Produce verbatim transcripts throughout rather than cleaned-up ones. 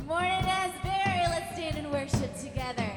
morning, Asbury. Let's stand and worship together.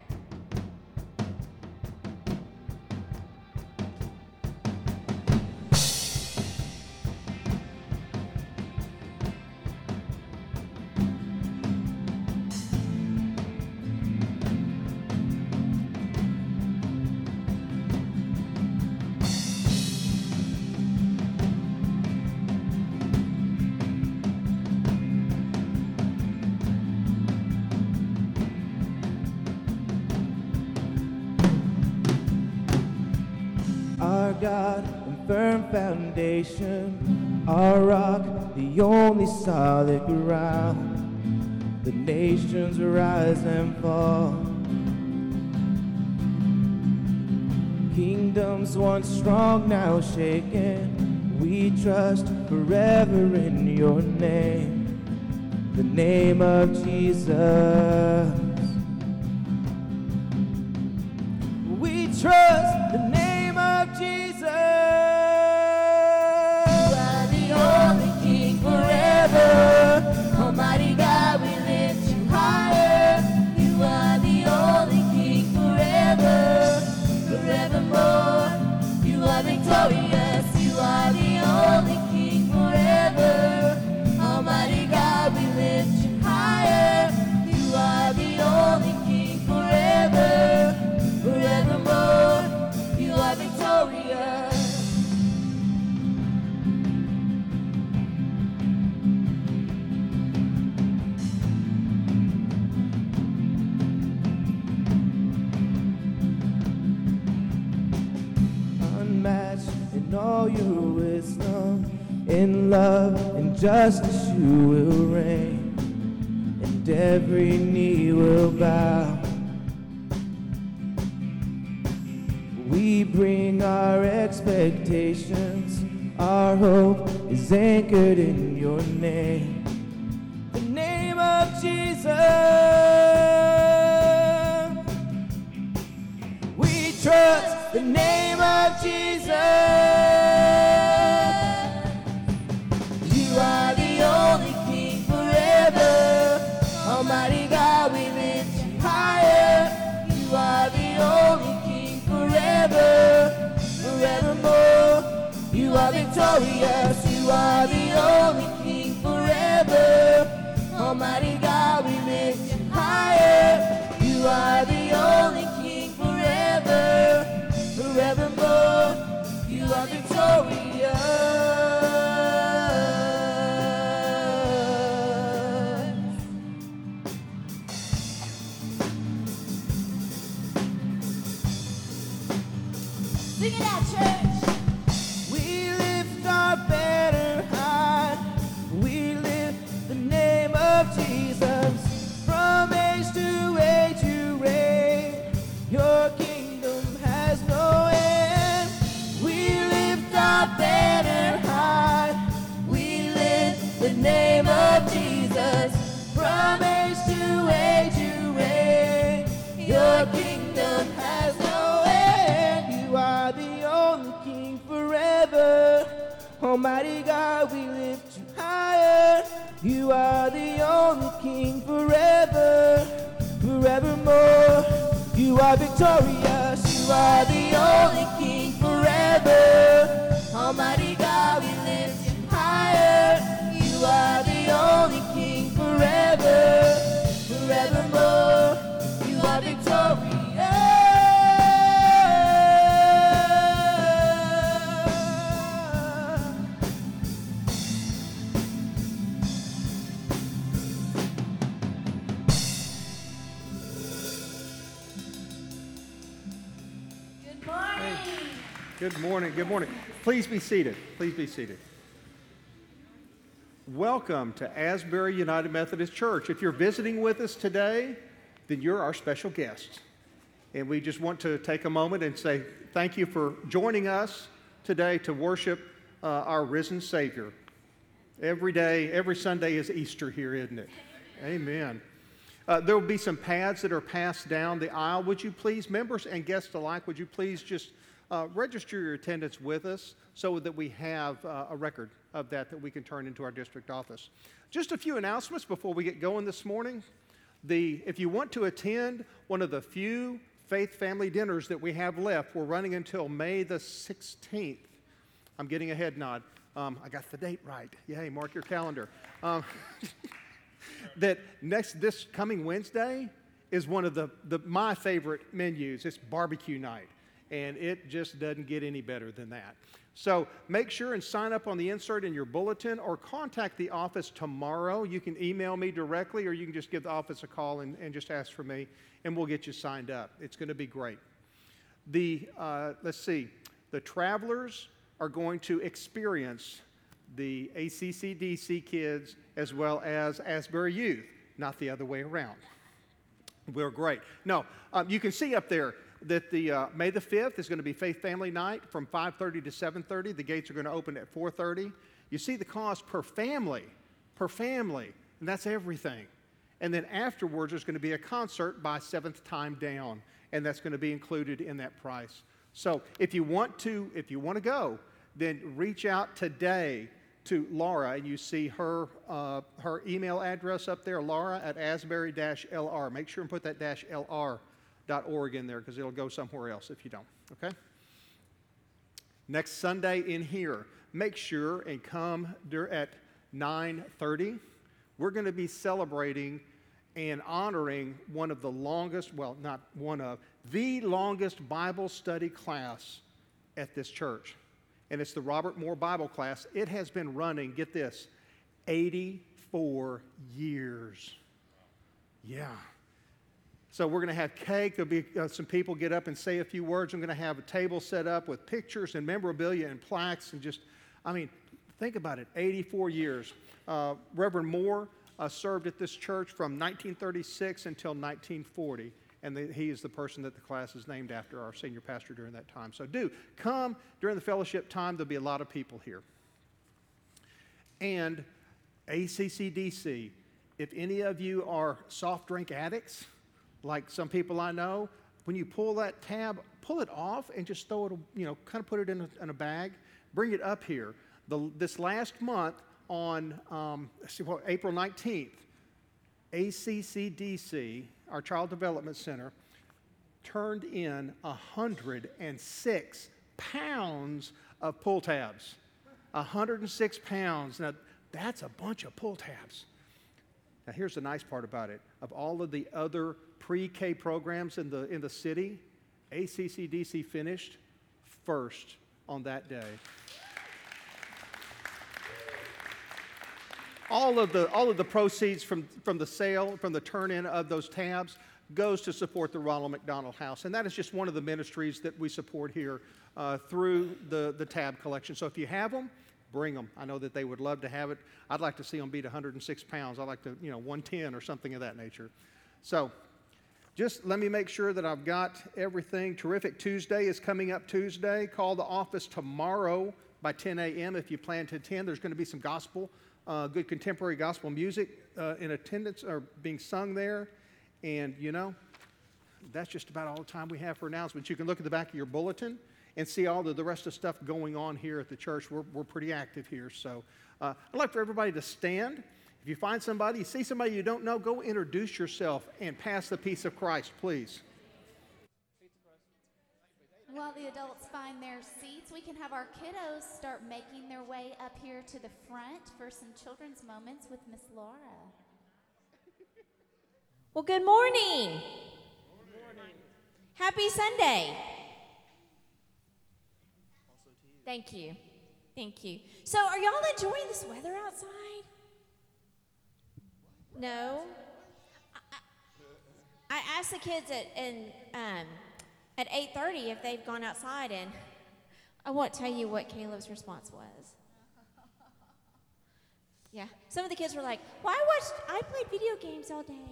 Our God and firm foundation, our rock, the only solid ground. The nations rise and fall, kingdoms once strong, now shaken. We trust forever in your name, the name of Jesus. We trust the name of Jesus. You are the only King forever. Almighty God, we lift you higher. You are the only King forever, forevermore. You are victorious. You are the only King forever. Almighty God, we lift you higher. You are the only King forever, forevermore. You are victorious. Unmatched in all your wisdom, in love and justice you will reign, and every knee will bow. We bring our expectations, our hope is anchored in your name, the name of Jesus. We trust the name of Jesus. You are the only King forever. Almighty God, we lift you higher. You are the only King forever, forevermore. You are victorious. You are the only King forever. Almighty God, we lift you higher. You are the only King forever, forevermore. You are victorious. Sing it out, church. We lift our banner high. We lift the name of Jesus. From age to age you reign. Your kingdom has no end. We lift our banner high. We lift the name of Jesus. From age to age you reign. Your kingdom has no end. You are the only King forever. Almighty God, we lift you higher. You are the only King forever, forevermore. You are victorious. You are the only King forever. Almighty God, we lift you higher. You are the only King forever, forevermore. You are victorious. Good morning. Good morning, good morning. Please be seated. Please be seated. Welcome to Asbury United Methodist Church. If you're visiting with us today, then you're our special guest. And we just want to take a moment and say thank you for joining us today to worship uh, our risen Savior. Every day, every Sunday is Easter here, isn't it? Amen. Uh, there will be some pads that are passed down the aisle. Would you please, members and guests alike, would you please just uh, register your attendance with us so that we have uh, a record of that that we can turn into our district office. Just a few announcements before we get going this morning. The, if you want to attend one of the few faith family dinners that we have left, we're running until May the sixteenth. I'm getting a head nod. Um, I got the date right. Yay, mark your calendar. Um, that next, this coming Wednesday is one of the, the my favorite menus. It's barbecue night, and it just doesn't get any better than that. So make sure and sign up on the insert in your bulletin or contact the office tomorrow. You can email me directly or you can just give the office a call and, and just ask for me, and we'll get you signed up. It's going to be great. The, uh, let's see, the travelers are going to experience the A C C D C kids as well as Asbury Youth, not the other way around. We're great. No, um, you can see up there that the uh, May the fifth is going to be Faith Family Night from five thirty to seven thirty. The gates are going to open at four thirty. You see the cost per family, per family, and that's everything. And then afterwards, there's going to be a concert by Seventh Time Down, and that's going to be included in that price. So if you want to, if you want to go, then reach out today to Laura, and you see her uh, her email address up there, Laura at Asbury dash L R. Make sure and put that dash L R dot org in there because it'll go somewhere else if you don't, okay? Next Sunday in here, make sure and come at nine thirty. We're going to be celebrating and honoring one of the longest, well, not one of, the longest Bible study class at this church. And it's the Robert Moore Bible class. It has been running, get this, eighty-four years. Yeah. So we're going to have cake. There'll be uh, some people get up and say a few words. I'm going to have a table set up with pictures and memorabilia and plaques and just, I mean, think about it, eighty-four years. Uh, Reverend Moore uh, served at this church from nineteen thirty-six until nineteen forty. And the, he is the person that the class is named after, our senior pastor during that time. So do come during the fellowship time. There'll be a lot of people here. And A C C D C, if any of you are soft drink addicts, like some people I know, when you pull that tab, pull it off and just throw it, you know, kind of put it in a, in a bag. Bring it up here. The, this last month on um, see, what, April nineteenth, A C C D C, our Child Development Center, turned in one hundred six pounds of pull tabs. one hundred six pounds. Now, that's a bunch of pull tabs. Now, here's the nice part about it. Of all of the other pre-K programs in the, in the city, A C C D C finished first on that day. All of the, all of the proceeds from, from the sale, from the turn-in of those tabs, goes to support the Ronald McDonald House. And that is just one of the ministries that we support here uh, through the, the tab collection. So if you have them, bring them. I know that they would love to have it. I'd like to see them beat one hundred six pounds. I'd like to, you know, one ten or something of that nature. So just let me make sure that I've got everything. Terrific Tuesday is coming up Tuesday. Call the office tomorrow by ten a.m. if you plan to attend. There's going to be some gospel, uh, good contemporary gospel music uh, in attendance or being sung there. And, you know, that's just about all the time we have for announcements. You can look at the back of your bulletin and see all the, the rest of stuff going on here at the church. We're, we're pretty active here. So uh, I'd like for everybody to stand. If you find somebody, you see somebody you don't know, go introduce yourself and pass the peace of Christ, please. While the adults find their seats, we can have our kiddos start making their way up here to the front for some children's moments with Miss Laura. Well, good morning. Good morning. Happy Sunday. Thank you. Thank you. So, are y'all enjoying this weather outside? No? I, I asked the kids at in, um, at eight thirty if they've gone outside, and I won't tell you what Caleb's response was. Yeah. Some of the kids were like, well, I watched, I played video games all day.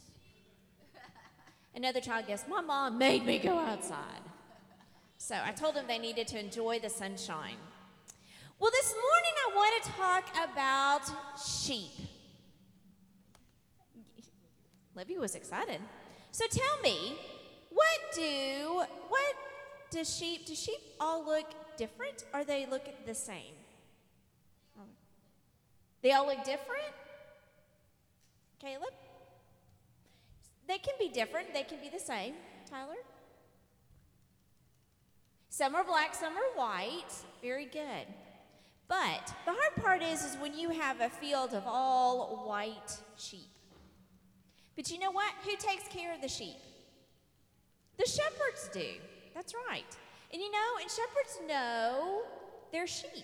Another child guessed, my mom made me go outside. So I told them they needed to enjoy the sunshine. Well, this morning I want to talk about sheep. Livy was excited. So tell me, what do, what does sheep, do sheep all look different, or they look the same? They all look different? Caleb? They can be different. They can be the same. Tyler? Some are black, some are white. Very good. But the hard part is, is when you have a field of all white sheep. But you know what? Who takes care of the sheep? The shepherds do. That's right. And you know, and shepherds know their sheep.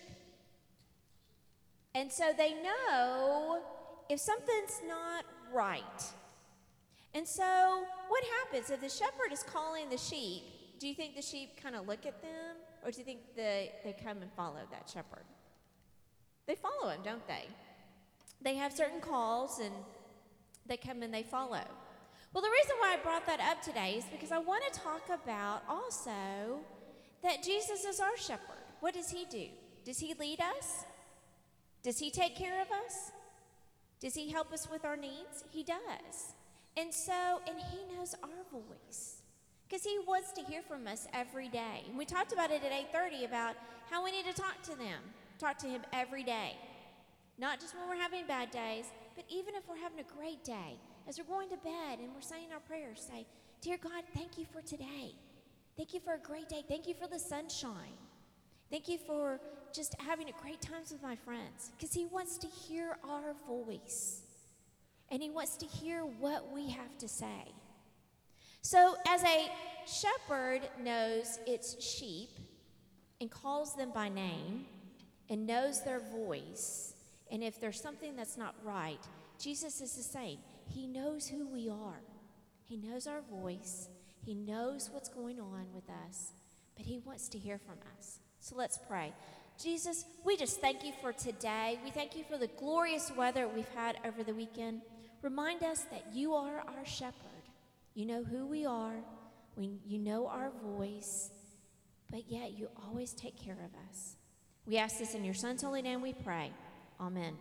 And so they know if something's not right. And so what happens if the shepherd is calling the sheep? Do you think the sheep kind of look at them? Or do you think they, they come and follow that shepherd? They follow him, don't they? They have certain calls and they come and they follow. Well, the reason why I brought that up today is because I want to talk about also that Jesus is our shepherd. What does he do? Does he lead us? Does he take care of us? Does he help us with our needs? He does. And so, and he knows our voice because he wants to hear from us every day. And we talked about it at eight thirty about how we need to talk to them, talk to him every day. Not just when we're having bad days, but even if we're having a great day. As we're going to bed and we're saying our prayers, say, dear God, thank you for today. Thank you for a great day. Thank you for the sunshine. Thank you for just having a great times with my friends. Because he wants to hear our voice. And he wants to hear what we have to say. So as a shepherd knows its sheep and calls them by name and knows their voice, and if there's something that's not right, Jesus is the same. He knows who we are. He knows our voice. He knows what's going on with us, but he wants to hear from us. So let's pray. Jesus, we just thank you for today. We thank you for the glorious weather we've had over the weekend. Remind us that you are our shepherd. You know who we are. We, you know our voice, but yet you always take care of us. We ask this in your Son's holy name we pray. Amen.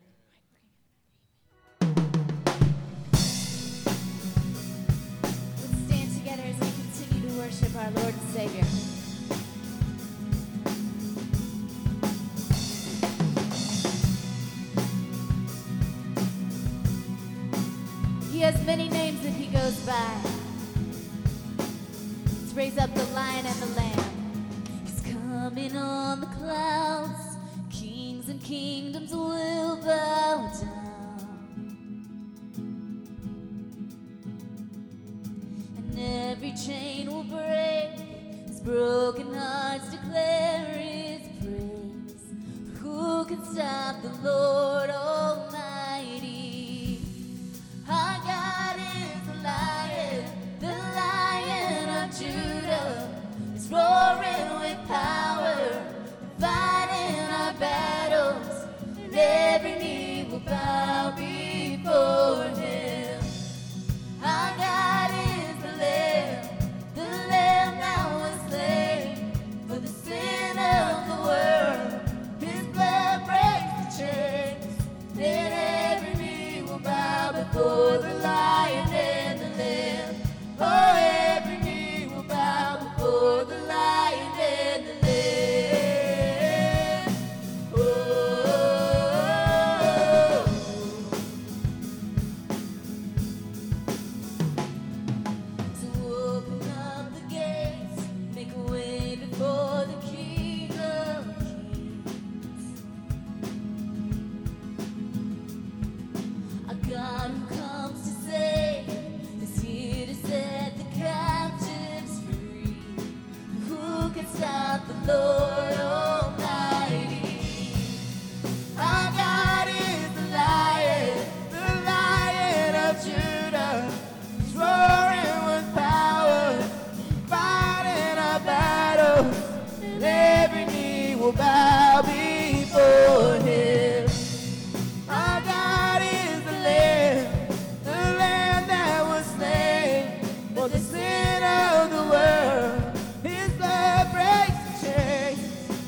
Together as we continue to worship our Lord and Savior. He has many names that he goes by. Let's raise up the Lion and the Lamb. He's coming on the clouds. Kings and kingdoms will bow down. Every chain will break as broken hearts declare his praise. For who can stop the Lord Almighty? Our God is the Lion, the Lion of Judah. He's roaring with power, fighting our battles, and every knee will bow before him. Our God is the Lamb that was slain for the sin of the world. His blood breaks the chains, and every knee will bow before the Lion and the Lamb. Oh, every knee will bow before the Lion and the Lamb. Oh, so open up the gates, make a way before the King of Kings. A God who comes to save is here to set the captives free. Who can stop the Lord Almighty? Our God is the Lion, the Lion of Judah. He's roaring with power, fighting our battles, and every knee will bow before him. Our God is the Lamb, the Lamb that was slain for the sin of the world. His blood breaks the chains,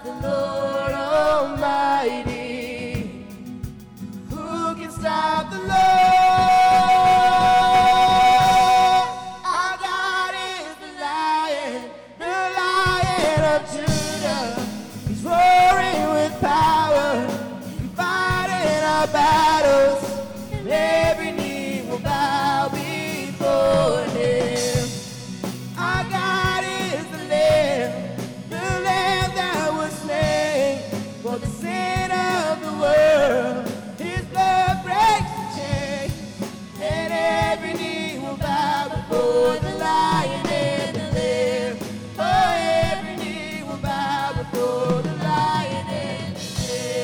stop the Lord Almighty? Who can stop the Lord? Our God is the Lion, the Lion of Judah. He's roaring with power, fighting our battles, and every knee will bow before him. Our God is the Lamb, the Lamb that was slain for the sin of the world. His blood breaks the chain, and every knee will bow before the Lion and the Lamb. Oh, every knee will bow before the Lion and the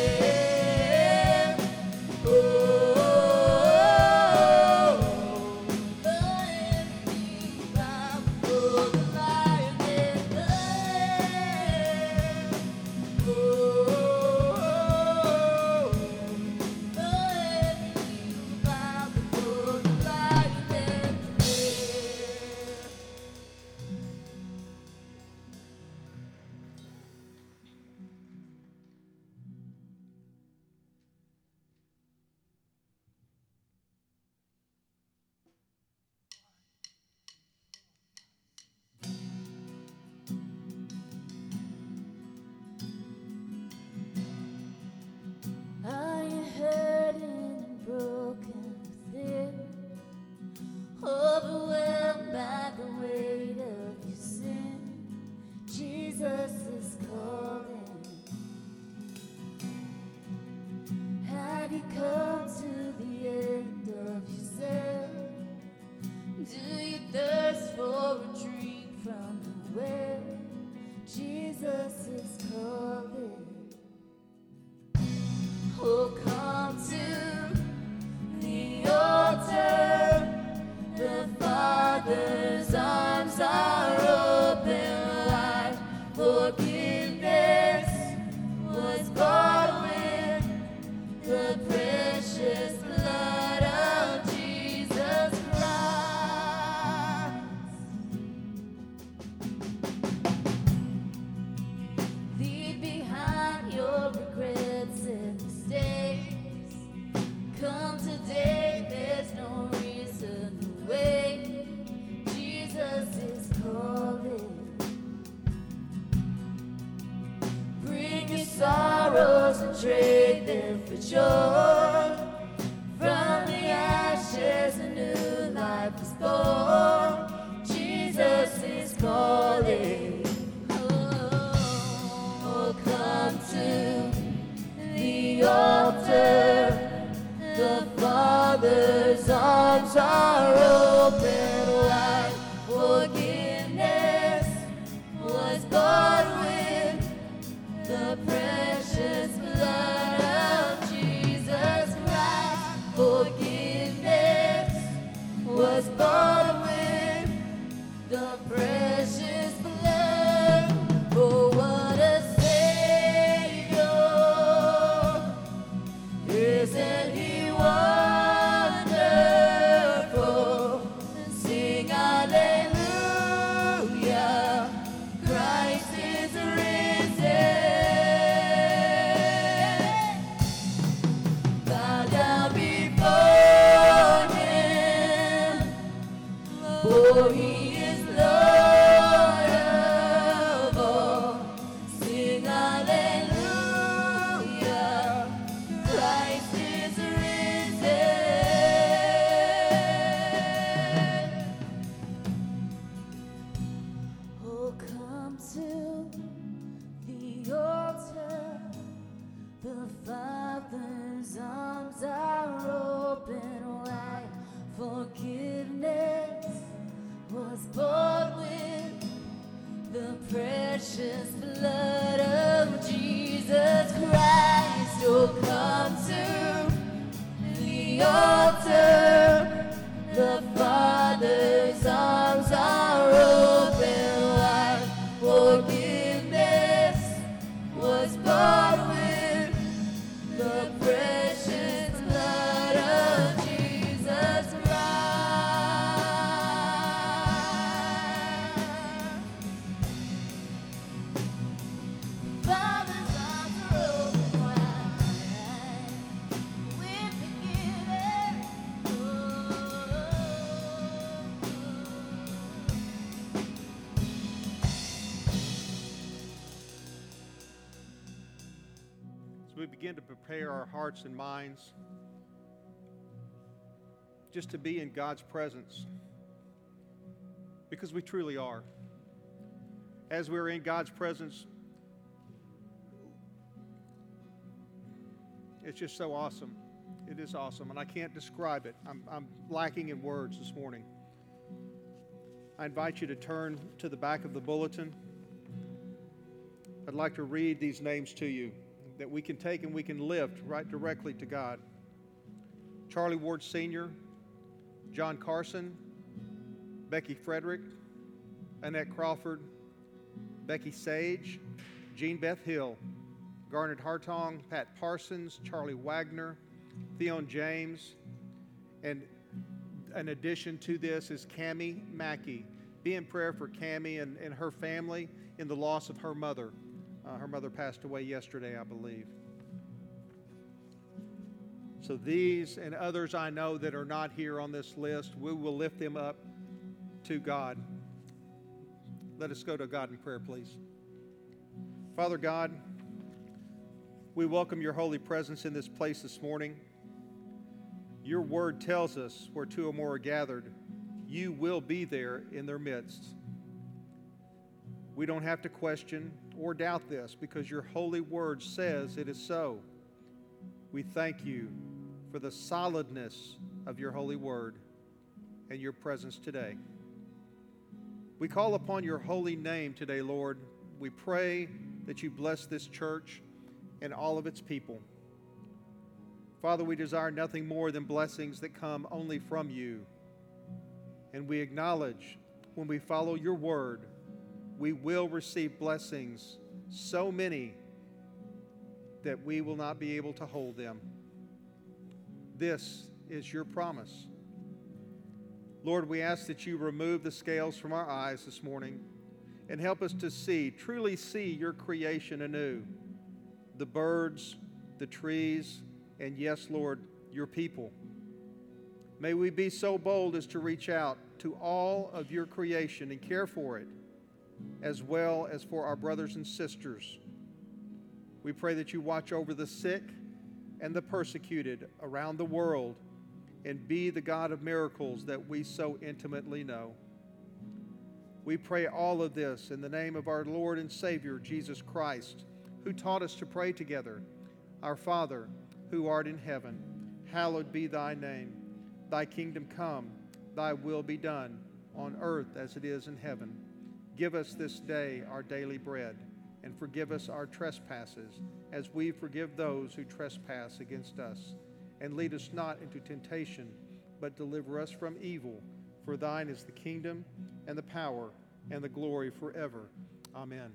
Lamb. Oh, oh, every knee will bow before the Lion and the Lamb. Oh, oh, every knee will bow before the Lion and the Lamb. Are you hurting and broken within? Overwhelmed by the weight of your sin? Jesus is calling. Have you come to the end of yourself? Do you thirst for a drink from the well? Jesus is calling. Oh, come to the altar. The Father's arms are open wide. Forgiveness was bought with the precious blood of Jesus Christ. Leave behind your regrets and mistakes. Come today, there's no reason to wait. Jesus is calling. Bring your sorrows and trade them for joy. From the ashes, a new life is born. Jesus is calling. Oh, come to the altar. The Father's arms are open wide. Forgiveness was bought with the precious blood of Jesus Christ. Forgiveness was bought with the precious blood. Oh, what a Savior! Isn't he wonderful? we begin to prepare our hearts and minds just to be in God's presence, because we truly are. As we're in God's presence, it's just so awesome. It is awesome, and I can't describe it. I'm, I'm lacking in words this morning. I invite you to turn to the back of the bulletin. I'd like to read these names to you that we can take and we can lift right directly to God. Charlie Ward Senior, John Carson, Becky Frederick, Annette Crawford, Becky Sage, Jean Beth Hill, Garnet Hartong, Pat Parsons, Charlie Wagner, Theon James, and an addition to this is Cammie Mackey. Be in prayer for Cammie and, and her family in the loss of her mother. Uh, her mother passed away yesterday, I believe. So these and others I know that are not here on this list, we will lift them up to God. Let us go to God in prayer, please. Father God, we welcome your holy presence in this place this morning. Your word tells us where two or more are gathered, you will be there in their midst. We don't have to question or doubt this because your holy word says it is so. We thank you for the solidness of your holy word and your presence today. We call upon your holy name today, Lord. We pray that you bless this church and all of its people. Father, we desire nothing more than blessings that come only from you. And we acknowledge when we follow your word, we will receive blessings, so many that we will not be able to hold them. This is your promise. Lord, we ask that you remove the scales from our eyes this morning and help us to see, truly see your creation anew. The birds, the trees, and yes, Lord, your people. May we be so bold as to reach out to all of your creation and care for it, as well as for our brothers and sisters. We pray that you watch over the sick and the persecuted around the world and be the God of miracles that we so intimately know. We pray all of this in the name of our Lord and Savior, Jesus Christ, who taught us to pray together. Our Father, who art in heaven, hallowed be thy name. Thy kingdom come, thy will be done, on earth as it is in heaven. Give us this day our daily bread, and forgive us our trespasses, as we forgive those who trespass against us. And lead us not into temptation, but deliver us from evil. For thine is the kingdom, and the power, and the glory forever. Amen.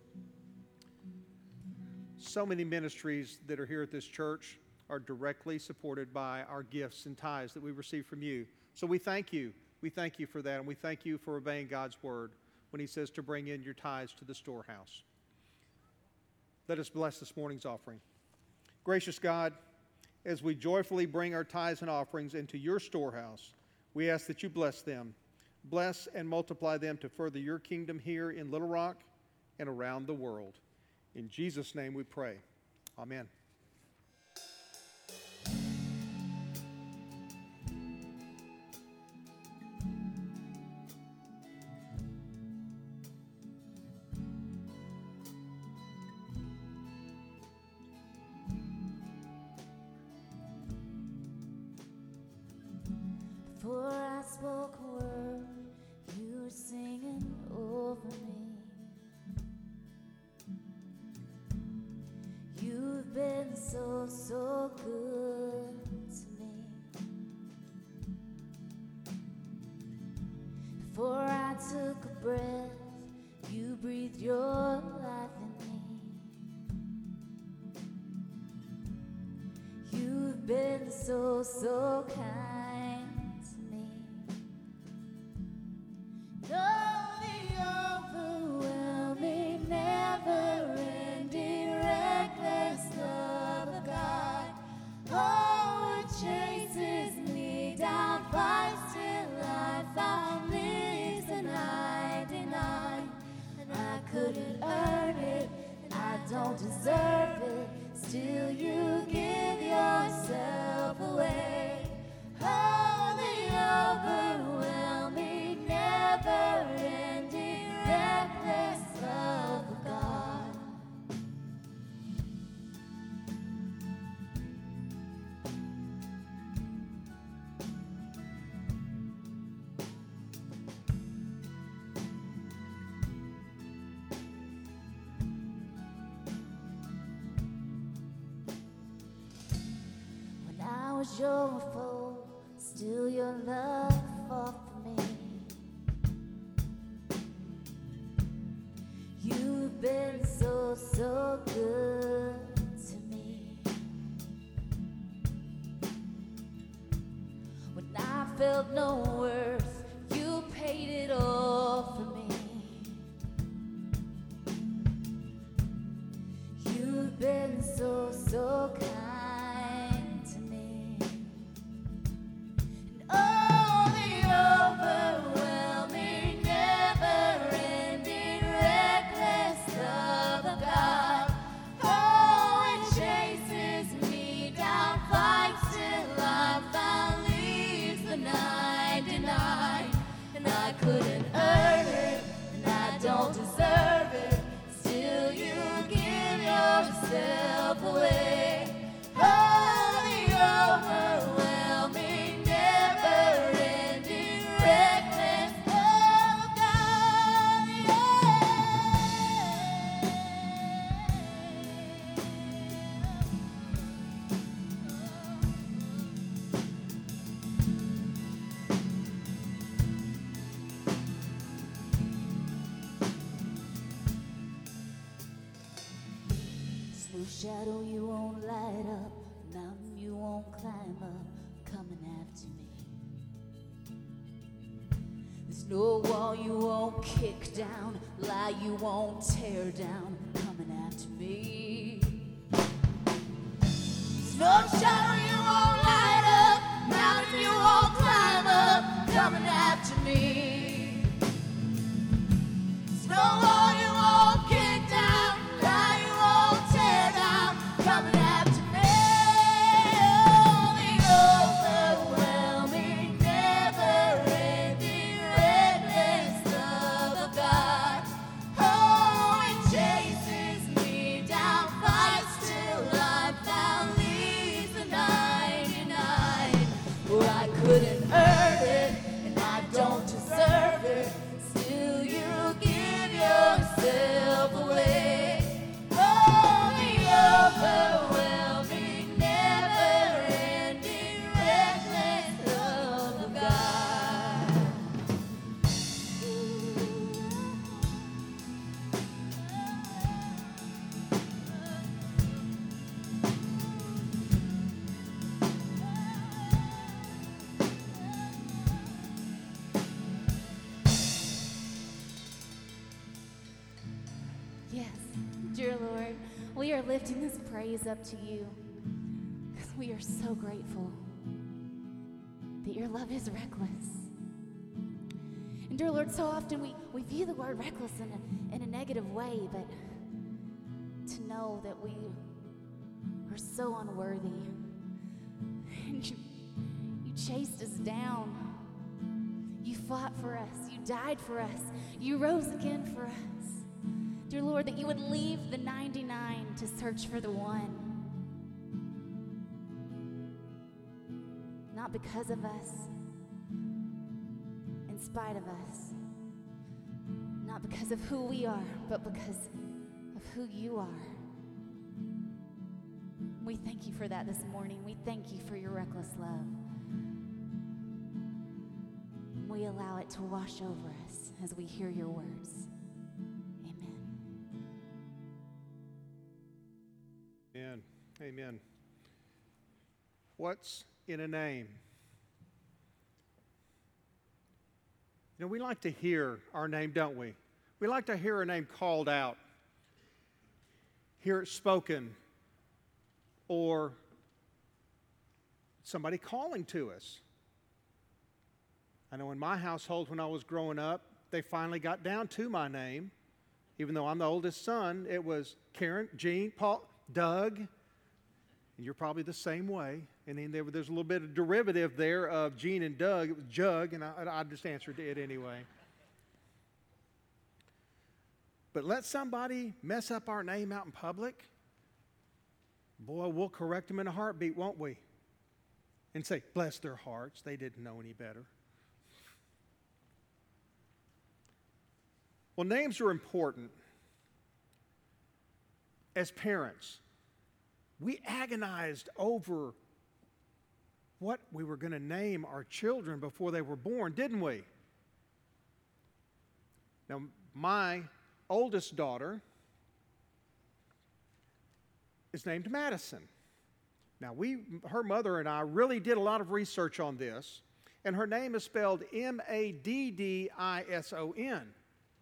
So many ministries that are here at this church are directly supported by our gifts and tithes that we receive from you. So we thank you. We thank you for that, and we thank you for obeying God's word when he says to bring in your tithes to the storehouse. Let us bless this morning's offering. Gracious God, as we joyfully bring our tithes and offerings into your storehouse, we ask that you bless them. Bless and multiply them to further your kingdom here in Little Rock and around the world. In Jesus' name we pray. Amen. Before I spoke a word, you were singing over me. You've been so, so good to me. Before I took a breath, you breathed your life in me. You've been so, so kind. Don't deserve it, still was your foe, still your love fought for me. You've been so, so good to me. When I felt no worth, you paid it all for me. You've been so, so kind to me. And oh, the overwhelming, never-ending, reckless love of God. Oh, it chases me down, fights till I'm found, leaves the ninety-nine. And I couldn't earn it, and I don't deserve it. Still, you give yourself away. Oh, the overwhelming, never-ending, reckless love of God. Smooth shadow you won't light up, mountain you won't climb up, coming after me. There's no wall you won't kick down, lie you won't tear down, coming after me. There's no shadow you won't light up, mountain you won't climb up, coming after me. There's no wall you won't kick down, lie you won't tear down, coming after me. Oh, the overwhelming, never-ending, reckless love of God. Oh, it chases me down, fights till I'm found, leaves the ninety-nine. Oh, I couldn't earn it, and I don't deserve it. Still, you give yourself away. Oh, the overwhelming, never-ending, reckless love of God. Yes, dear Lord, we are lifting this praise up to you because we are so grateful that your love is reckless. And dear Lord, so often we, we view the word reckless in a, in a negative way, but to know that we are so unworthy. And you, you chased us down. You fought for us. You died for us. You rose again for us. Dear Lord, that you would leave the ninety-nine to search for the one. Not because of us, in spite of us. Not because of who we are, but because of who you are. We thank you for that this morning. We thank you for your reckless love. We allow it to wash over us as we hear your words. Amen. Amen. What's in a name? You know, we like to hear our name, don't we? We like to hear our name called out, hear it spoken, or somebody calling to us. I know in my household when I was growing up, they finally got down to my name. Even though I'm the oldest son, it was Karen, Gene, Paul, Doug, and you're probably the same way. And then there, there's a little bit of derivative there of Gene and Doug. It was Jug, and I, I just answered it anyway. But let somebody mess up our name out in public, boy, we'll correct them in a heartbeat, won't we? And say, bless their hearts, they didn't know any better. Well, names are important. As parents, we agonized over what we were going to name our children before they were born, didn't we? Now, my oldest daughter is named Madison. Now, we, her mother and I really did a lot of research on this, and her name is spelled M A D D I S O N.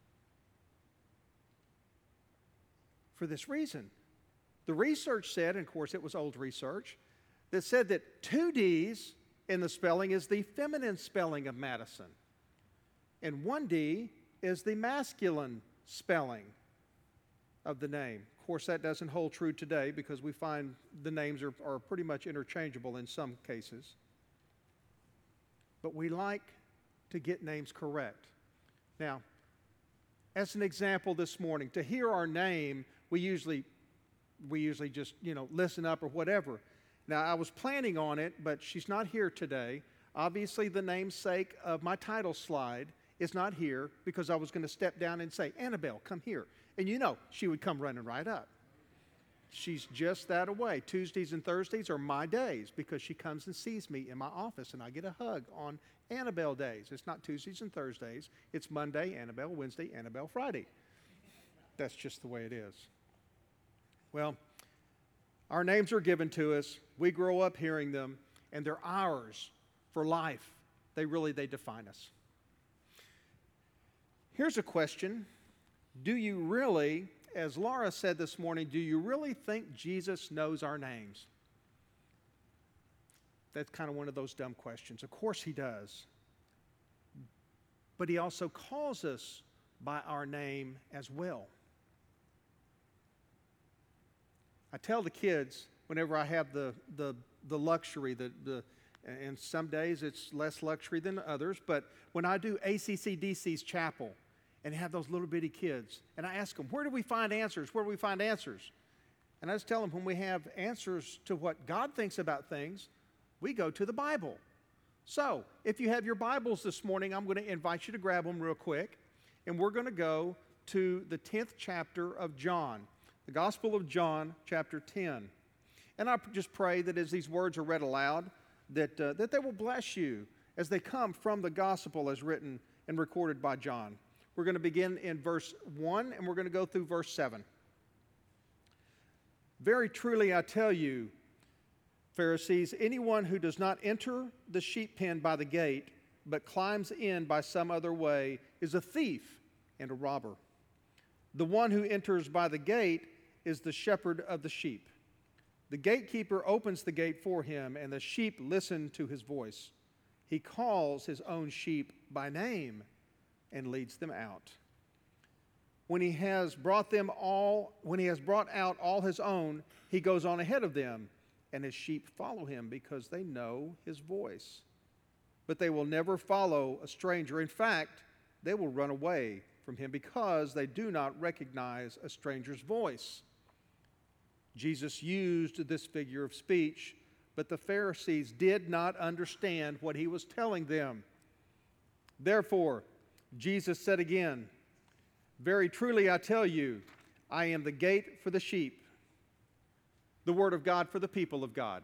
For this reason. The research said, and of course it was old research, that said that two D's in the spelling is the feminine spelling of Madison, and one D is the masculine spelling of the name. Of course, that doesn't hold true today because we find the names are, are pretty much interchangeable in some cases. But we like to get names correct. Now, as an example this morning, to hear our name, we usually, we usually just, you know, listen up or whatever. Now, I was planning on it, but she's not here today. Obviously, the namesake of my title slide is not here because I was going to step down and say, Annabelle, come here. And you know, she would come running right up. She's just that away. Tuesdays and Thursdays are my days because she comes and sees me in my office and I get a hug on Annabelle days. It's not Tuesdays and Thursdays. It's Monday, Annabelle, Wednesday, Annabelle, Friday. That's just the way it is. Well, our names are given to us. We grow up hearing them, and they're ours for life. They really, they define us. Here's a question. Do you really, as Laura said this morning, do you really think Jesus knows our names? That's kind of one of those dumb questions. Of course he does. But he also calls us by our name as well. I tell the kids whenever I have the, the, the luxury, the, the, and some days it's less luxury than others, but when I do A C C D C's chapel and have those little bitty kids, and I ask them, where do we find answers? Where do we find answers? And I just tell them when we have answers to what God thinks about things, we go to the Bible. So, if you have your Bibles this morning, I'm going to invite you to grab them real quick, and we're going to go to the tenth chapter of John, the Gospel of John, chapter ten. And I just pray that as these words are read aloud, that, uh, that they will bless you as they come from the Gospel as written and recorded by John. We're going to begin in verse one, and we're going to go through verse seven. Very truly I tell you, Pharisees, anyone who does not enter the sheep pen by the gate, but climbs in by some other way, is a thief and a robber. The one who enters by the gate is the shepherd of the sheep. The gatekeeper opens the gate for him, and the sheep listen to his voice. He calls his own sheep by name and leads them out. When he has brought them all, when he has brought out all his own, he goes on ahead of them, and his sheep follow him because they know his voice. But they will never follow a stranger. In fact, they will run away from him because they do not recognize a stranger's voice. Jesus used this figure of speech, but the Pharisees did not understand what he was telling them. Therefore, Jesus said again, very truly I tell you, I am the gate for the sheep. The word of God for the people of God.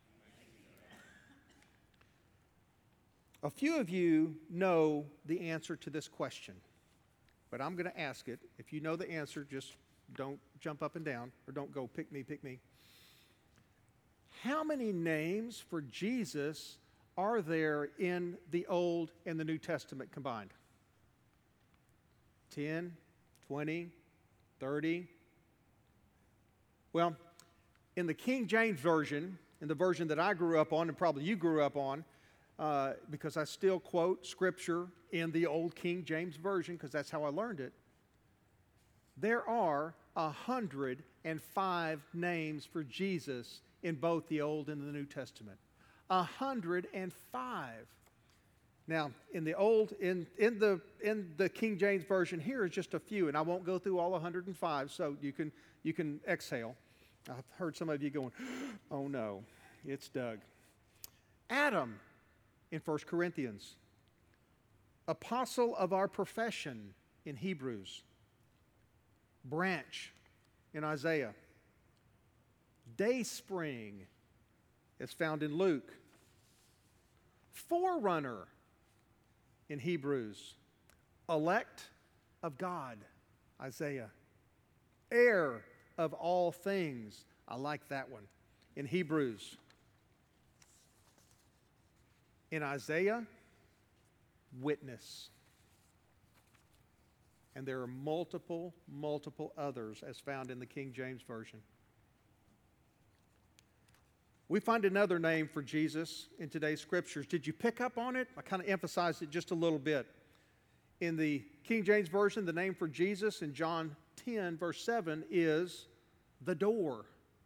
A few of you know the answer to this question, but I'm going to ask it. If you know the answer, just don't jump up and down, or don't go pick me, pick me. How many names for Jesus are there in the Old and the New Testament combined? ten, twenty, thirty? Well, in the King James Version, in the version that I grew up on, and probably you grew up on, uh, because I still quote Scripture in the old King James Version, because that's how I learned it, there are one hundred five names for Jesus in both the Old and the New Testament. one hundred five. Now, in the old, in, in the in the King James Version, here is just a few, and I won't go through all one hundred five, so you can you can exhale. I've heard some of you going, oh no, it's Doug. Adam in First Corinthians. Apostle of our profession in Hebrews. Branch in Isaiah. Dayspring is found in Luke. forerunner in Hebrews, elect of God, Isaiah, heir of all things. I like that one. In Hebrews. In Isaiah, witness. And there are multiple, multiple others as found in the King James Version. We find another name for Jesus in today's scriptures. Did you pick up on it? I kind of emphasized it just a little bit. In the King James Version, the name for Jesus in John ten, verse seven, is the door.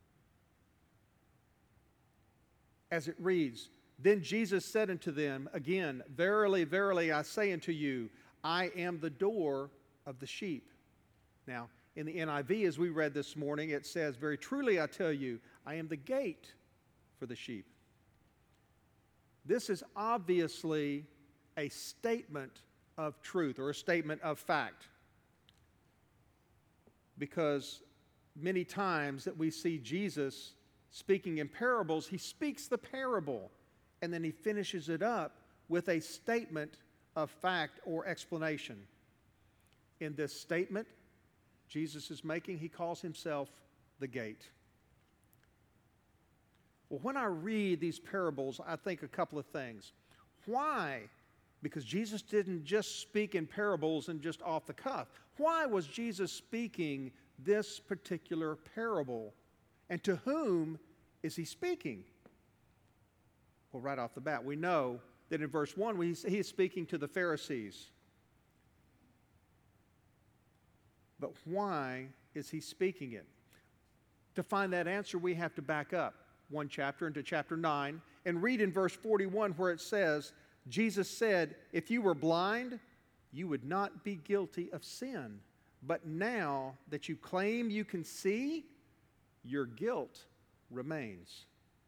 As it reads, "Then Jesus said unto them again, Verily, verily, I say unto you, I am the door of the sheep." Now, in the N I V, as we read this morning, it says, "Very truly I tell you, I am the gate for the sheep." This is obviously a statement of truth or a statement of fact, because many times that we see Jesus speaking in parables, he speaks the parable and then he finishes it up with a statement of fact or explanation. In this statement Jesus is making, he calls himself the gate. Well, when I read these parables, I think a couple of things. Why? Because Jesus didn't just speak in parables and just off the cuff. Why was Jesus speaking this particular parable? And to whom is he speaking? Well, right off the bat, we know that in verse one, he is speaking to the Pharisees. But why is he speaking it? To find that answer, we have to back up one chapter into chapter nine and read in verse forty-one where it says, Jesus said, "If you were blind, you would not be guilty of sin. But now that you claim you can see, your guilt remains."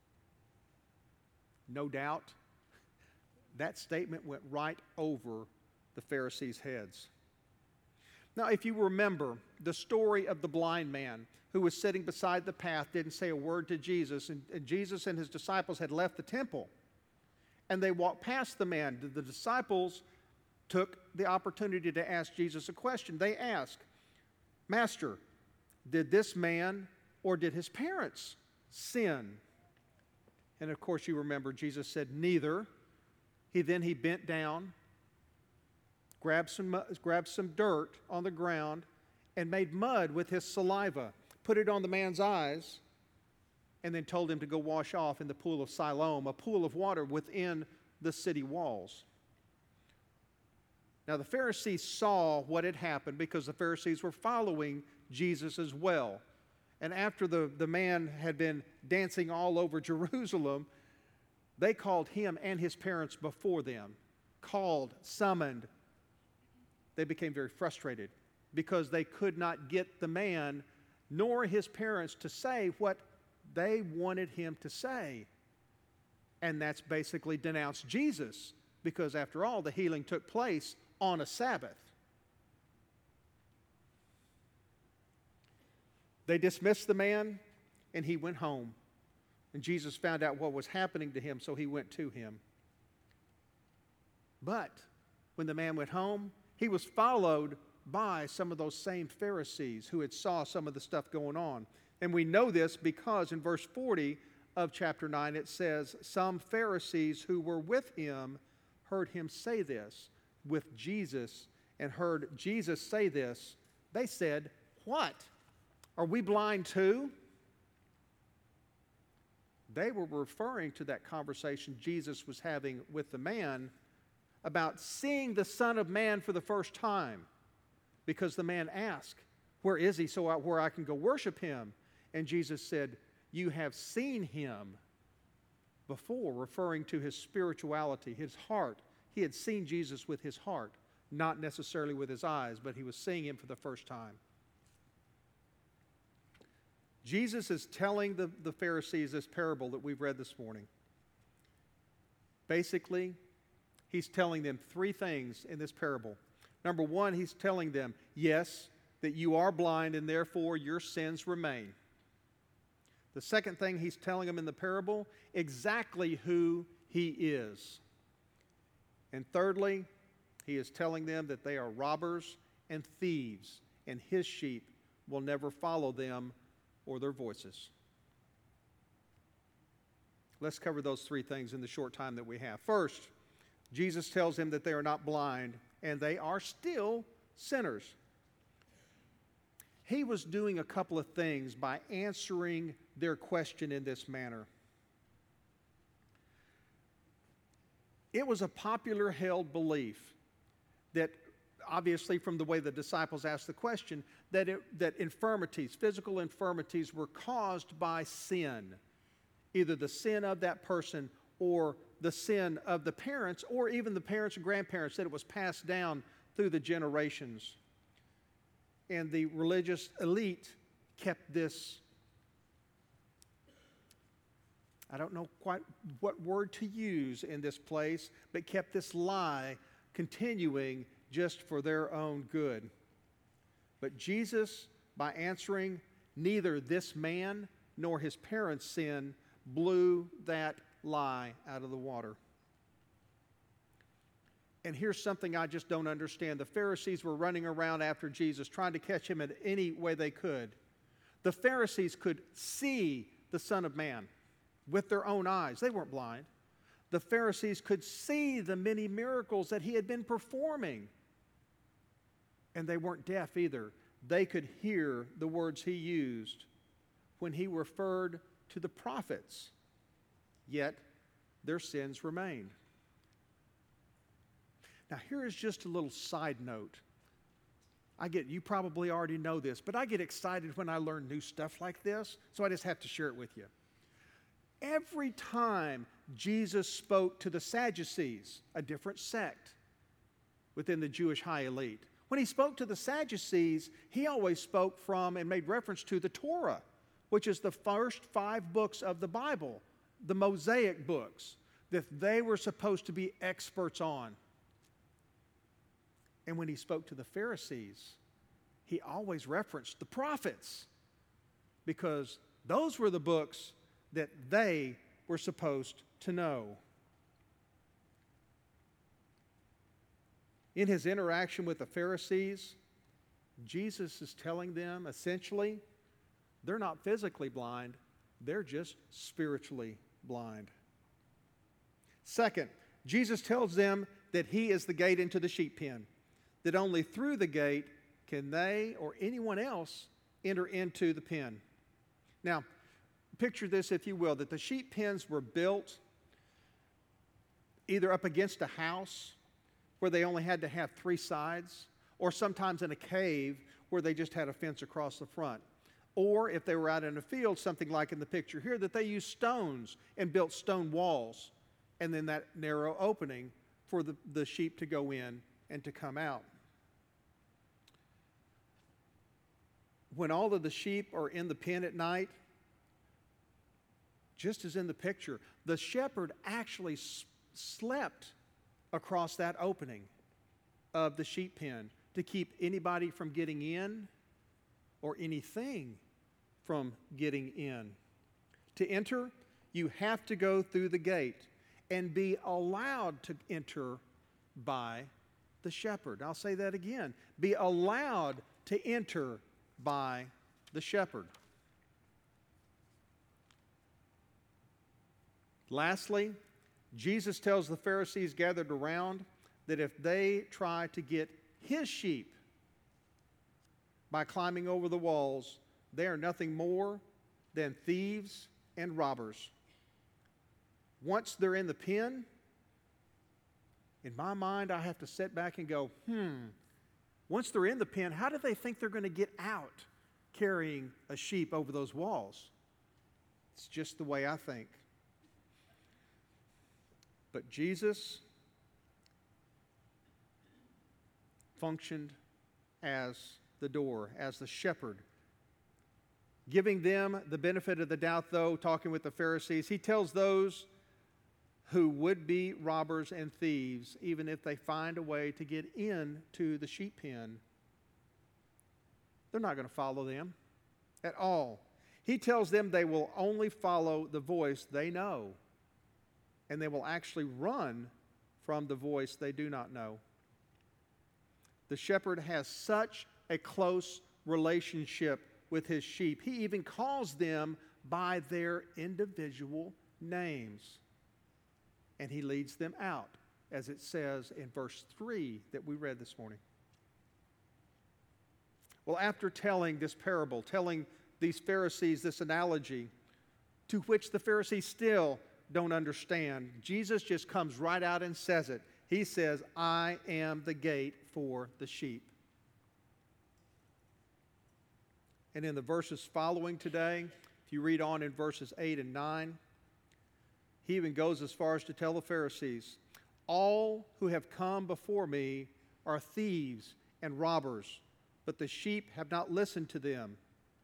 No doubt, that statement went right over the Pharisees' heads. Now, if you remember the story of the blind man who was sitting beside the path, didn't say a word to Jesus, and, and Jesus and his disciples had left the temple, and they walked past the man. The disciples took the opportunity to ask Jesus a question. They asked, "Master, did this man or did his parents sin?" And of course you remember Jesus said, "Neither." He then he bent down, grabbed some, grabbed some dirt on the ground, and made mud with his saliva, put it on the man's eyes, and then told him to go wash off in the pool of Siloam, a pool of water within the city walls. Now the Pharisees saw what had happened because the Pharisees were following Jesus as well. And after the, the man had been dancing all over Jerusalem, they called him and his parents before them, called, summoned. They became very frustrated because they could not get the man nor his parents to say what they wanted him to say. And that's basically denounced Jesus, because after all, the healing took place on a Sabbath. They dismissed the man, and he went home. And Jesus found out what was happening to him, so he went to him. But when the man went home, he was followed by some of those same Pharisees who had saw some of the stuff going on. And we know this because in verse forty of chapter nine it says, "Some Pharisees who were with him heard him say this," with Jesus, and heard Jesus say this. They said, "What? Are we blind too?" They were referring to that conversation Jesus was having with the man about seeing the Son of Man for the first time. Because the man asked, "Where is he so I, where I can go worship him?" And Jesus said, "You have seen him before," referring to his spirituality, his heart. He had seen Jesus with his heart, not necessarily with his eyes, but he was seeing him for the first time. Jesus is telling the, the Pharisees this parable that we've read this morning. Basically, he's telling them three things in this parable. Number one, he's telling them, yes, that you are blind and therefore your sins remain. The second thing he's telling them in the parable, exactly who he is. And thirdly, he is telling them that they are robbers and thieves, and his sheep will never follow them or their voices. Let's cover those three things in the short time that we have. First, Jesus tells them that they are not blind, and they are still sinners. He was doing a couple of things by answering their question in this manner. It was a popular held belief that, obviously from the way the disciples asked the question, that, it, that infirmities, physical infirmities, were caused by sin. Either the sin of that person or the sin of the parents, or even the parents and grandparents, that it was passed down through the generations. And the religious elite kept this, I don't know quite what word to use in this place, but kept this lie continuing just for their own good. But Jesus, by answering neither this man nor his parents' sin, blew that lie out of the water. And here's something I just don't understand. The Pharisees were running around after Jesus, trying to catch him in any way they could. The Pharisees could see the Son of Man with their own eyes. They weren't blind. The Pharisees could see the many miracles that he had been performing. And they weren't deaf either. They could hear the words he used when he referred to the prophets. Yet their sins remained. Now, here is just a little side note. I get, you probably already know this, but I get excited when I learn new stuff like this, so I just have to share it with you. Every time Jesus spoke to the Sadducees, a different sect within the Jewish high elite, when he spoke to the Sadducees, he always spoke from and made reference to the Torah, which is the first five books of the Bible, the Mosaic books, that they were supposed to be experts on. And when he spoke to the Pharisees, he always referenced the prophets, because those were the books that they were supposed to know. In his interaction with the Pharisees, Jesus is telling them essentially, they're not physically blind, they're just spiritually blind. Second, Jesus tells them that he is the gate into the sheep pen, that only through the gate can they or anyone else enter into the pen. Now, picture this, if you will, that the sheep pens were built either up against a house where they only had to have three sides, or sometimes in a cave where they just had a fence across the front. Or if they were out in a field, something like in the picture here, that they used stones and built stone walls, and then that narrow opening for the, the sheep to go in and to come out. When all of the sheep are in the pen at night, just as in the picture, the shepherd actually s- slept across that opening of the sheep pen to keep anybody from getting in or anything from getting in. To enter, you have to go through the gate and be allowed to enter by the shepherd. I'll say that again. Be allowed to enter by the shepherd. Lastly, Jesus tells the Pharisees gathered around that if they try to get his sheep by climbing over the walls, they are nothing more than thieves and robbers. Once they're in the pen, in my mind, I have to sit back and go, hmm, once they're in the pen, how do they think they're going to get out carrying a sheep over those walls? It's just the way I think. But Jesus functioned as the door, as the shepherd. Giving them the benefit of the doubt, though, talking with the Pharisees, he tells those who would be robbers and thieves, even if they find a way to get into the sheep pen, they're not going to follow them at all. He tells them they will only follow the voice they know, and they will actually run from the voice they do not know. The shepherd has such a close relationship with his sheep. He even calls them by their individual names. And he leads them out, as it says in verse three that we read this morning. Well, after telling this parable, telling these Pharisees this analogy, to which the Pharisees still don't understand, Jesus just comes right out and says it. He says, I am the gate for the sheep. And in the verses following today, if you read on in verses eight and nine, he even goes as far as to tell the Pharisees, all who have come before me are thieves and robbers, but the sheep have not listened to them.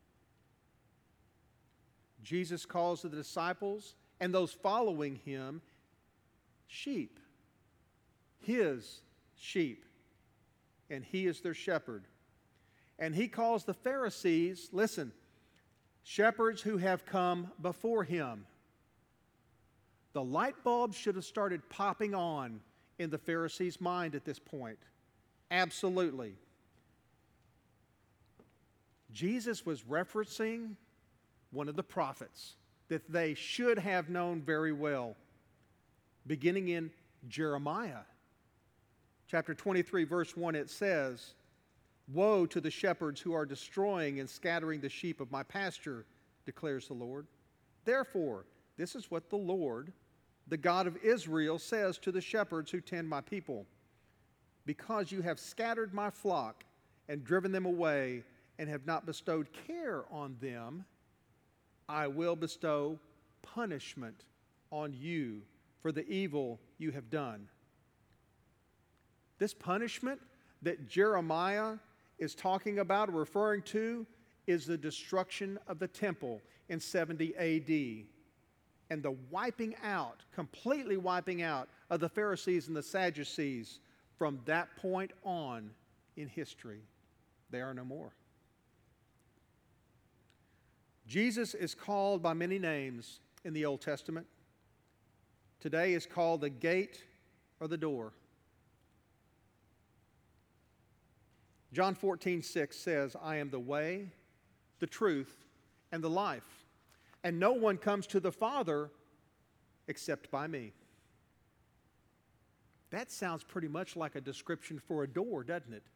Jesus calls the disciples and those following him sheep, his sheep, and he is their shepherd. And he calls the Pharisees, listen, shepherds who have come before him. The light bulb should have started popping on in the Pharisees' mind at this point. Absolutely. Jesus was referencing one of the prophets that they should have known very well, beginning in Jeremiah. Chapter twenty-three, verse one, it says, woe to the shepherds who are destroying and scattering the sheep of my pasture, declares the Lord. Therefore, this is what the Lord, the God of Israel, says to the shepherds who tend my people. Because you have scattered my flock and driven them away and have not bestowed care on them, I will bestow punishment on you for the evil you have done. This punishment that Jeremiah is talking about or referring to is the destruction of the temple in seventy A D and the wiping out, completely wiping out of the Pharisees and the Sadducees from that point on in history. They are no more. Jesus is called by many names in the Old Testament. Today is called the gate or the door. John fourteen six says, I am the way, the truth, and the life, and no one comes to the Father except by me. That sounds pretty much like a description for a door, doesn't it?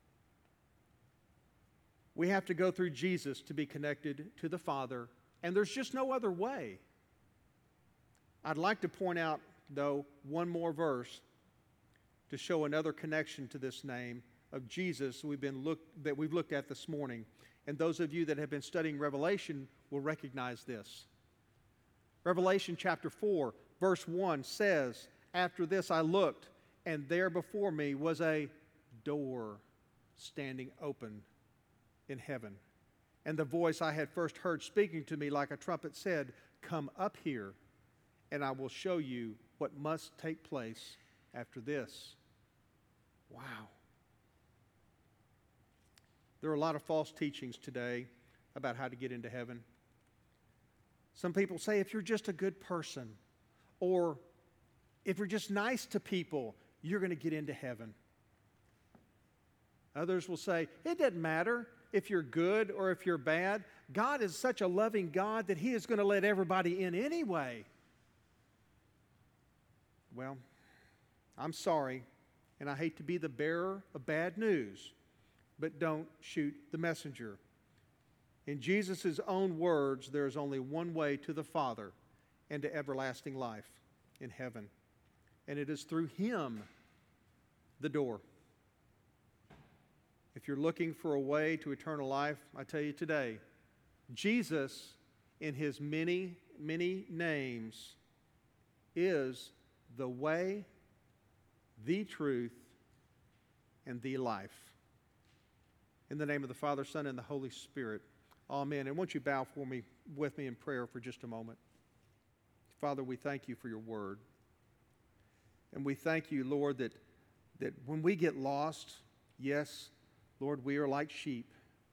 We have to go through Jesus to be connected to the Father, and there's just no other way. I'd like to point out, though, one more verse to show another connection to this name of Jesus we've been look, that we've looked at this morning. And those of you that have been studying Revelation will recognize this. Revelation chapter four, verse one says, after this I looked, and there before me was a door standing open in heaven. And the voice I had first heard speaking to me like a trumpet said, come up here, and I will show you what must take place after this. Wow. There are a lot of false teachings today about how to get into heaven. Some people say if you're just a good person, or if you're just nice to people, you're going to get into heaven. Others will say, it doesn't matter if you're good or if you're bad. God is such a loving God that He is going to let everybody in anyway. Well, I'm sorry, and I hate to be the bearer of bad news, but don't shoot the messenger. In Jesus' own words, there is only one way to the Father and to everlasting life in heaven. And it is through Him, the door. If you're looking for a way to eternal life, I tell you today, Jesus, in His many, many names, is the way, the truth, and the life. In the name of the Father, Son, and the Holy Spirit. Amen. And won't you bow for me, with me in prayer for just a moment? Father, we thank you for your word. And we thank you, Lord, that, that when we get lost, yes, Lord, we are like sheep.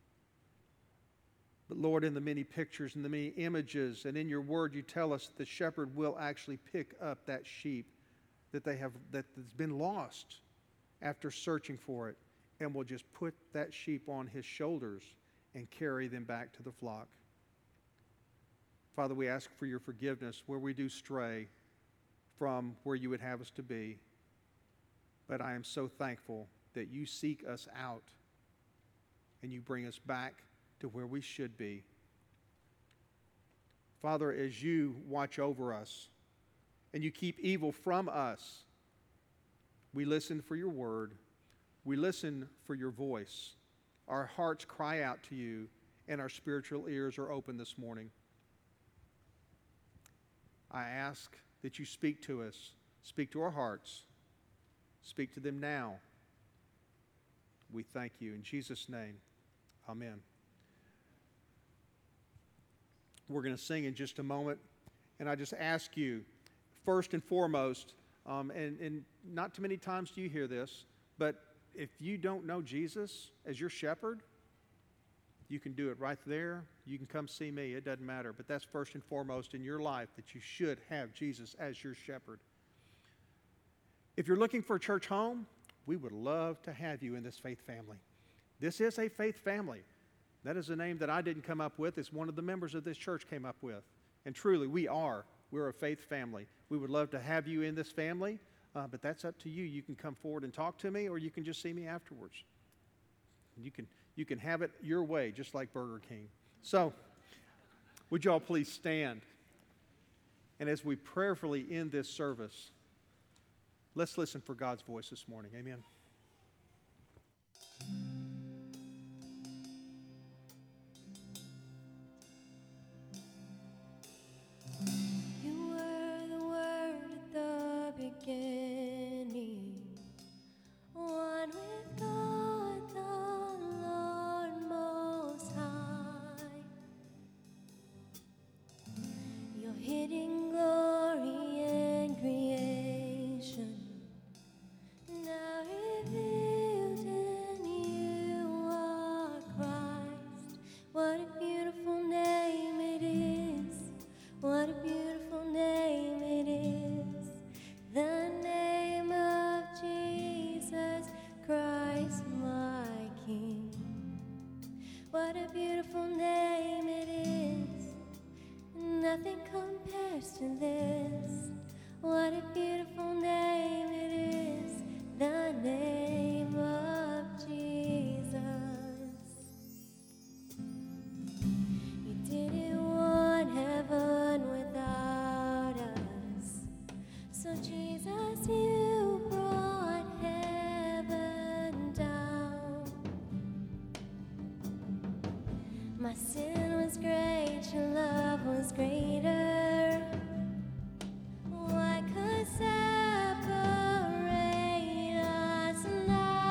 But Lord, in the many pictures and the many images and in your word, you tell us the shepherd will actually pick up that sheep that they have that has been lost after searching for it, and will just put that sheep on his shoulders and carry them back to the flock. Father, we ask for your forgiveness where we do stray from where you would have us to be. But I am so thankful that you seek us out and you bring us back to where we should be. Father, as you watch over us and you keep evil from us, we listen for your word. We listen for your voice. Our hearts cry out to you, and our spiritual ears are open this morning. I ask that you speak to us, speak to our hearts, speak to them now. We thank you. In Jesus' name, amen. We're going to sing in just a moment, and I just ask you, first and foremost, um, and, and not too many times do you hear this, but if you don't know Jesus as your shepherd, you can do it right there. You can come see me. It doesn't matter. But that's first and foremost in your life, that you should have Jesus as your shepherd. If you're looking for a church home, we would love to have you in this faith family. This is a faith family. That is a name that I didn't come up with. It's one of the members of this church came up with. And truly, we are. We're a faith family. We would love to have you in this family, uh, but that's up to you. You can come forward and talk to me, or you can just see me afterwards. You can, you can have it your way, just like Burger King. So, would you all please stand? And as we prayerfully end this service, let's listen for God's voice this morning. Amen. You were the Word at the beginning, one with God the Lord Most High. Your hidden glory in creation, now revealed in you are Christ. What a beautiful name it is. What a beautiful name it is. The name of Jesus Christ, my King. What a beautiful name it is. Nothing compares to this. What a beautiful name it is. The name of Jesus. You didn't want heaven without us. So Jesus, you brought heaven down. My sin was great, your love was greater. What could separate us now?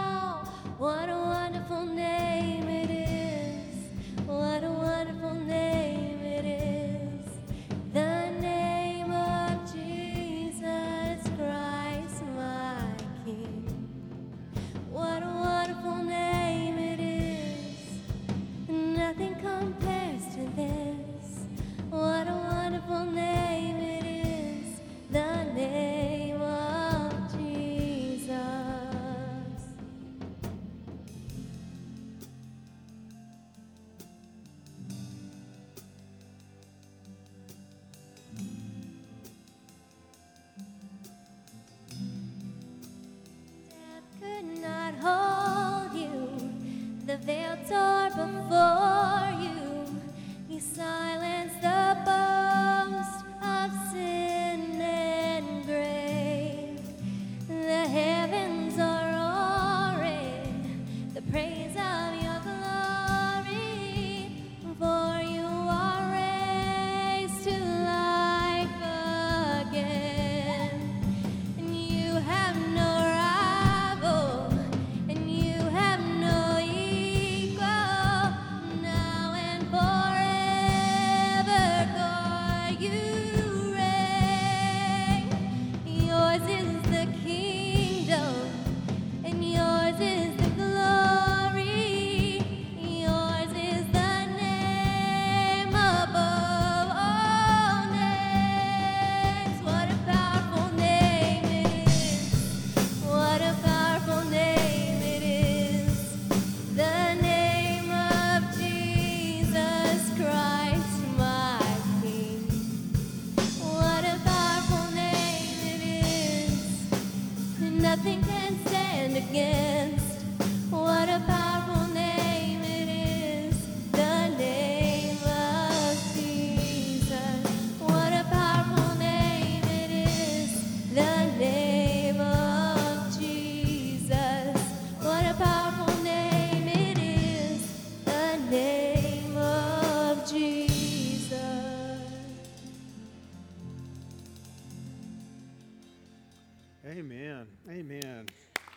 Amen. Amen.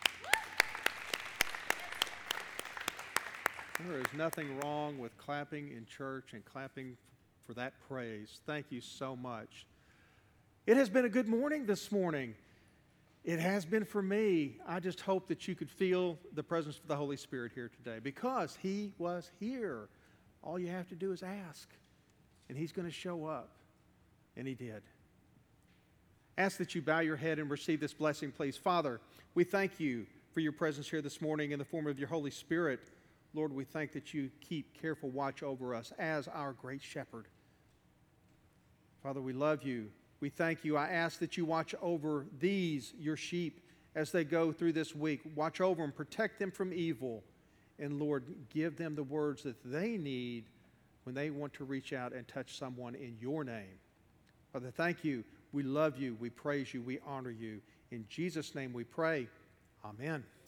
There is nothing wrong with clapping in church and clapping for that praise. Thank you so much. It has been a good morning this morning. It has been for me. I just hope that you could feel the presence of the Holy Spirit here today because He was here. All you have to do is ask, and He's going to show up. And He did. Ask that you bow your head and receive this blessing, please. Father, we thank you for your presence here this morning in the form of your Holy Spirit. Lord, we thank that you keep careful watch over us as our great shepherd. Father, we love you. We thank you. I ask that you watch over these, your sheep, as they go through this week. Watch over them, protect them from evil. And Lord, give them the words that they need when they want to reach out and touch someone in your name. Father, thank you. We love you. We praise you. We honor you. In Jesus' name we pray. Amen.